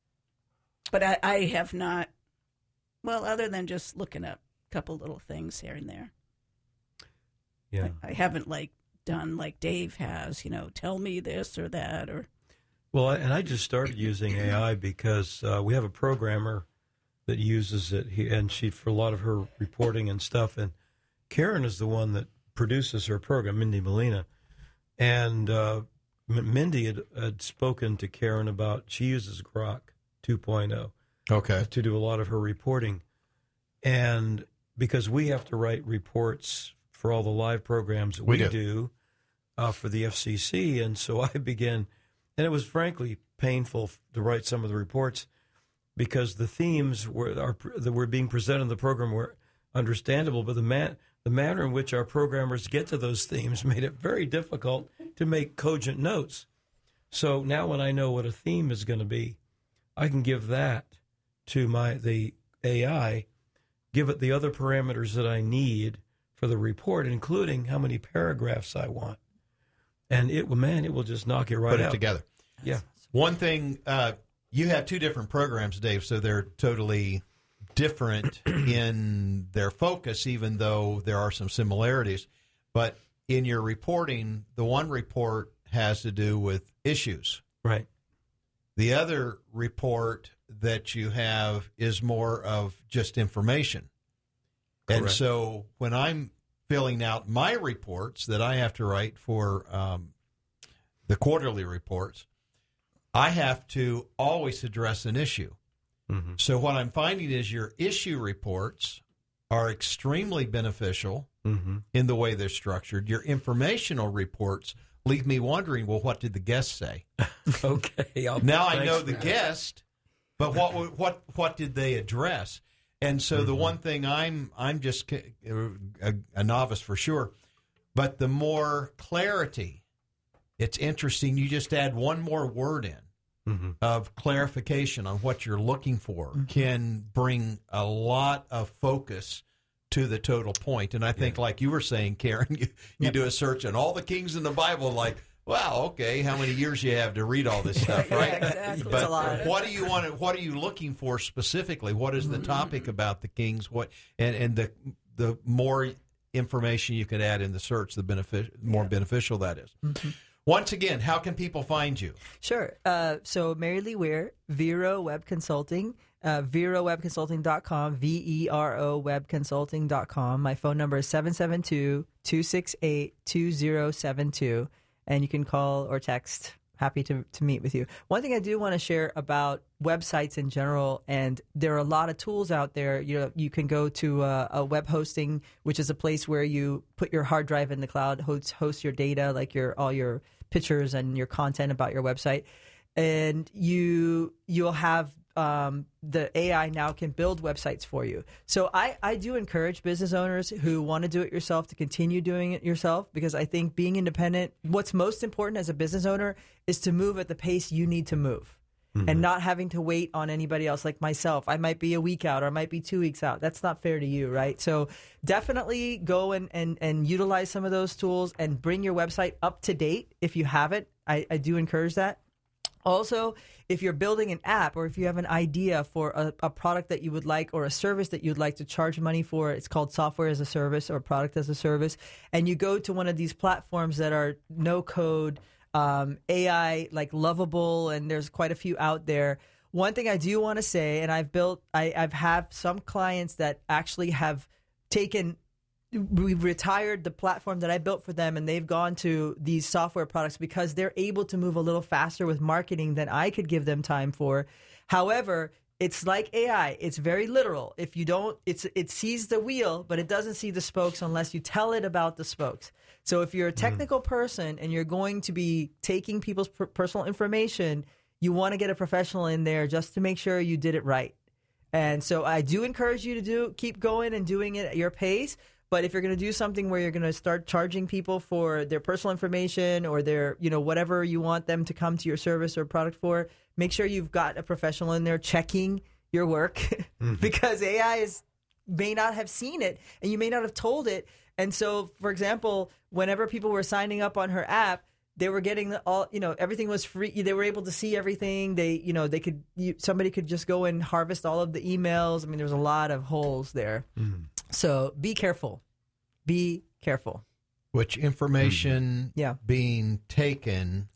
But I, I have not, well, other than just looking up a couple little things here and there. Yeah. I, I haven't like done like Dave has, you know, tell me this or that, or Well, and I just started using A I because uh, we have a programmer that uses it, he, and she for a lot of her reporting and stuff. And Karen is the one that produces her program, Mindy Molina. And uh, M- Mindy had, had spoken to Karen about, she uses Grok two point oh Okay. to do a lot of her reporting. And because we have to write reports for all the live programs that we, We do. do, uh, for the F C C. And so I began, and it was frankly painful to write some of the reports because the themes were are, that were being presented in the program were understandable, but the man, the manner in which our programmers get to those themes made it very difficult to make cogent notes. So now when I know what a theme is going to be, I can give that to my the A I, give it the other parameters that I need for the report, including how many paragraphs I want. And it will, man, it will just knock it right Put it out. together. Yeah. One thing, uh, you have two different programs, Dave, so they're totally different in their focus, even though there are some similarities. But in your reporting, the one report has to do with issues. Right. The other report that you have is more of just information. And Correct. so when I'm filling out my reports that I have to write for um, the quarterly reports, I have to always address an issue. Mm-hmm. So what I'm finding is your issue reports are extremely beneficial Mm-hmm. in the way they're structured. Your informational reports leave me wondering, well, what did the guest say? Okay. I'll, Now I thanks know for the that. guest, but what what what did they address? And so the one thing I'm I'm just a, a novice for sure, but the more clarity, it's interesting. You just add one more word in Mm-hmm. of clarification on what you're looking for can bring a lot of focus to the total point. And I think, like you were saying, Karen, you, you do a search on all the kings in the Bible, like, wow, okay, how many years you have to read all this stuff, right? Yeah, exactly. But It's a lot. what do you want? To, what are you looking for specifically? What is the topic about the kings? What and and the the more information you can add in the search, the benefit more beneficial that is. Once again, how can people find you? Sure. Uh, so Mary Lee Weir, Vero Web Consulting, uh, vero web consulting dot com, V E R O web consulting dot com. My phone number is seven seven two, two six eight, two zero seven two, and you can call or text. Happy to, to meet with you. One thing I do want to share about websites in general, and there are a lot of tools out there. You know, you can go to a, a web hosting, which is a place where you put your hard drive in the cloud, host, host your data, like your all your pictures and your content about your website, and you you'll have um, the A I now can build websites for you. So I, I do encourage business owners who want to do it yourself to continue doing it yourself, because I think being independent, what's most important as a business owner is to move at the pace you need to move. Mm-hmm. And not having to wait on anybody else like myself. I might be a week out or I might be two weeks out. That's not fair to you, right? So definitely go and, and, and utilize some of those tools and bring your website up to date if you have it. I, I do encourage that. Also, if you're building an app or if you have an idea for a, a product that you would like or a service that you'd like to charge money for, it's called software as a service or product as a service, and you go to one of these platforms that are no code, um, A I, like Lovable, and there's quite a few out there. One thing I do want to say, and I've built, I, I've had some clients that actually have taken we retired the platform that I built for them, and they've gone to these software products because they're able to move a little faster with marketing than I could give them time for. However, it's like A I. It's very literal. If you don't, it's it sees the wheel, but it doesn't see the spokes unless you tell it about the spokes. So if you're a technical mm. person and you're going to be taking people's per- personal information, you want to get a professional in there just to make sure you did it right. And so I do encourage you to do keep going and doing it at your pace. But if you're going to do something where you're going to start charging people for their personal information or their, you know, whatever you want them to come to your service or product for, make sure you've got a professional in there checking your work mm-hmm. because A I is may not have seen it and you may not have told it. And so, for example, whenever people were signing up on her app, they were getting the, all, you know, everything was free. They were able to see everything. They, you know, they could, you, somebody could just go and harvest all of the emails. I mean, there's a lot of holes there. Mm. So be careful. Be careful. Which information mm. yeah. being taken yep.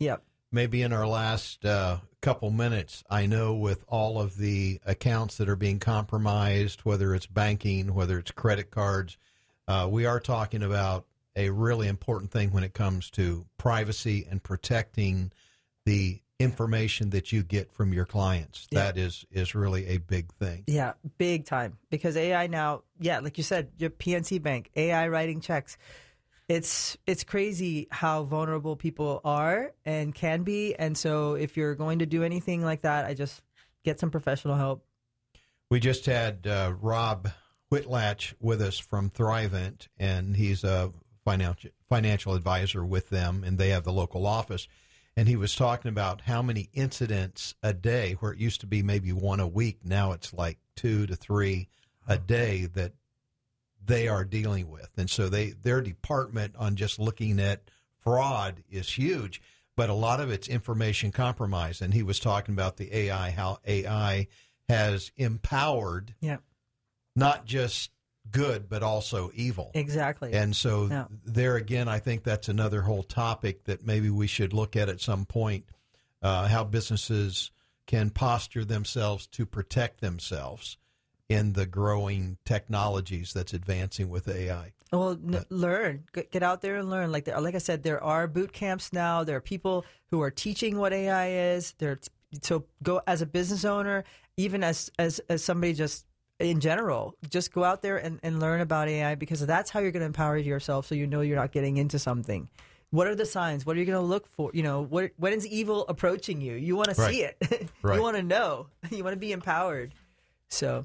maybe in our last uh, couple minutes, I know with all of the accounts that are being compromised, whether it's banking, whether it's credit cards, uh, we are talking about a really important thing when it comes to privacy and protecting the information that you get from your clients. Yeah. That is, is really a big thing. Yeah, big time. Because A I now, yeah, like you said, your P N C Bank, A I writing checks. It's it's crazy how vulnerable people are and can be. And so if you're going to do anything like that, I just get some professional help. We just had uh, Rob Whitlatch with us from Thrivent, and he's a financial financial advisor with them, and they have the local office. And he was talking about how many incidents a day, where it used to be maybe one a week, now it's like two to three a day that they are dealing with. And so they their department on just looking at fraud is huge, but a lot of it's information compromise. And he was talking about the A I, how A I has empowered Yeah, not just good, but also evil. exactly. And so Yeah. there again, I think that's another whole topic that maybe we should look at at some point, uh, how businesses can posture themselves to protect themselves in the growing technologies that's advancing with A I. Well, n- learn, G- get out there and learn. Like there, like I said, there are boot camps now. There are people who are teaching what A I is. There, so go as a business owner, even as as as somebody just in general, just go out there and, and learn about A I, because that's how you're going to empower yourself. So you know you're not getting into something. What are the signs? What are you going to look for? You know, what when is evil approaching you? You want to Right. see it. Right. You want to know. You want to be empowered. So.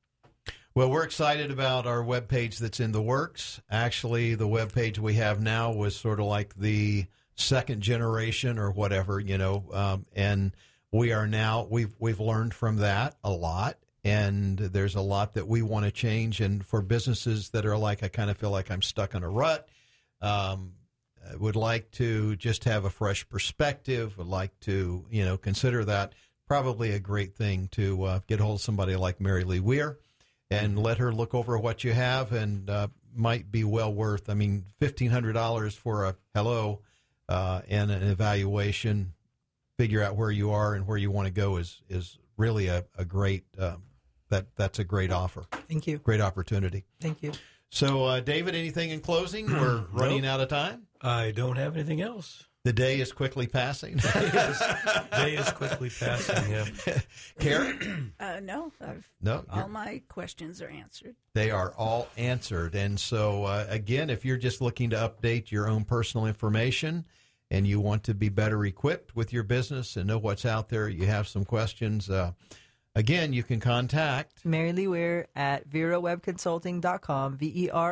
Well, we're excited about our webpage that's in the works. Actually, the webpage we have now was sort of like the second generation or whatever, you know, um, and we are now, we've, we've learned from that a lot, and there's a lot that we want to change. And for businesses that are like, I kind of feel like I'm stuck in a rut, um, I would like to just have a fresh perspective, would like to, you know, consider that probably a great thing to uh, get hold of somebody like Mary Lee Weir and let her look over what you have, and uh, might be well worth. I mean, fifteen hundred dollars for a hello uh, and an evaluation, figure out where you are and where you want to go is is really a, a great, uh, that that's a great offer. Thank you. Great opportunity. Thank you. So, uh, David, anything in closing? We're running out of time. I don't have anything else. The day is quickly passing. Yes. Day is quickly passing, yeah. Karen? Uh, no, I've, No, you're- all my questions are answered. They are all answered. And so, uh, again, if you're just looking to update your own personal information and you want to be better equipped with your business and know what's out there, you have some questions, uh, again, you can contact Mary Lee Weir at vera web consulting dot com, V E R